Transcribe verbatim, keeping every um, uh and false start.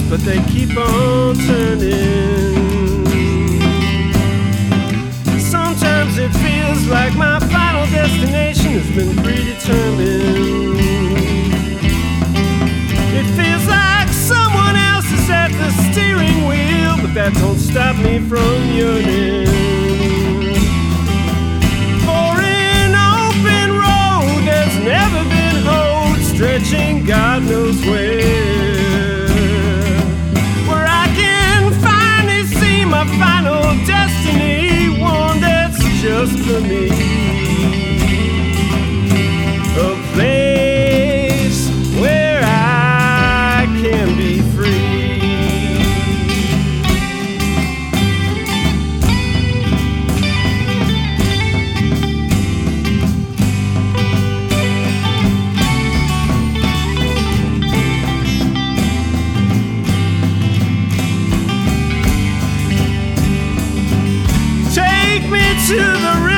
but they keep on turning. Sometimes it feels like my final destination has been predetermined. It feels like someone else is at the steering wheel, but that don't stop me from yearning for an open road that's never been hoed, stretching God knows where, where I can finally see my final destiny, one that's just for me. A place where I can be free. Take me to the